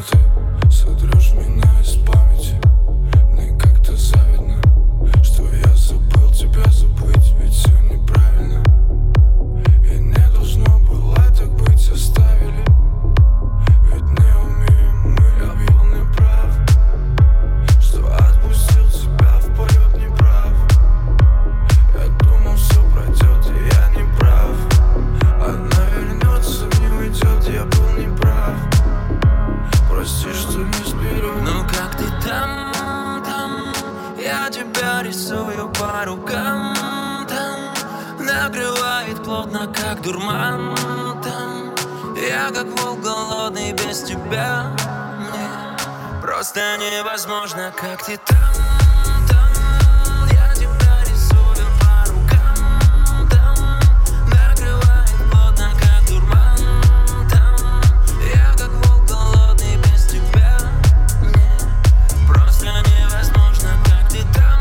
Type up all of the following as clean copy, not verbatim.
ты сотрешь меня из памяти. Мне как-то завидно, что я забыл тебя забыть, ведь все неправильно. И не должно было так быть, оставили. Ведь не умеем мы, я был неправ, что отпустил тебя в полет неправ. Я думал, все пройдет, и я не прав. Она вернется, не уйдет, я был неправ. Прости, что не сберу. Ну как ты там? Я тебя рисую по рукам. Там накрывает плотно, как дурман. Там я как волк голодный без тебя. Мне просто невозможно, как ты там. Я тебя рисую по рукам. Там накрывает плотно, как дурман. Там я как волк голодный без тебя. Мне просто невозможно, как ты там.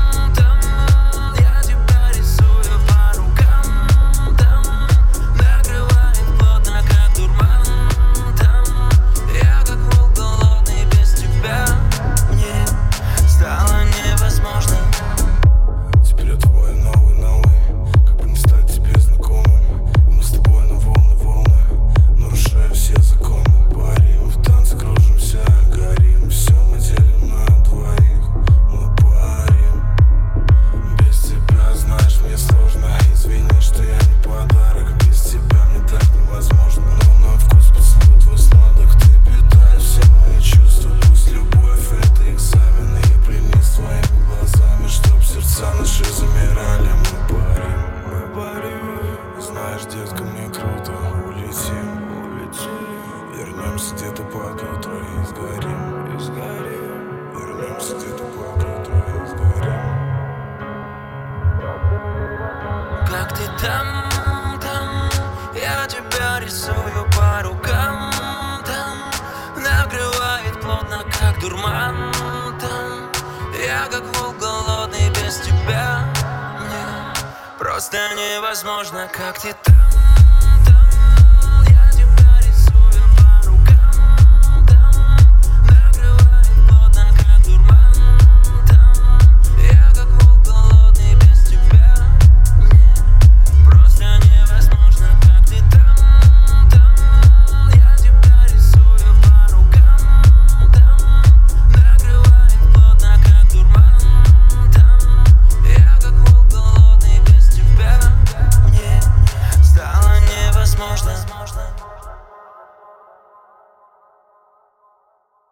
Я тебя рисую по рукам. Там накрывает плотно, как дурман. Там я как волк голодный без тебя. Мне стало невозможно. Теперь я твой новый, как бы не стать тебе знакомым. И мы с тобой на волны, нарушая все законы. Парим в танце, кружимся, горим. Все мы делим на двоих, мы парим. Без тебя, знаешь, мне сложно. Извини, что я не подарок. Без тебя мне так невозможно. Но на вкус поцелуй твой сладок. Ты питаешь все мои чувства. Пусть любовь — это экзамен. И я принес твоими глазами, чтоб сердца наши замирали. Мы парим. Знаешь, детка, мне круто. Улетим. Вернемся где-то под утро и сгорим. Вернемся где-то под утро и сгорим. Как ты там? Я тебя рисую по рукам. Там накрывает плотно, как дурман. Там я как волк голодный без тебя. Мне просто невозможно, как ты там. Я тебя рисую по рукам. Там накрывает плотно, как дурман. Там я как волк голодный без тебя. Мне просто невозможно, как ты там. Я тебя рисую по рукам. Там накрывает плотно, как дурман. Там я как волк голодный без тебя. Мне стало невозможно.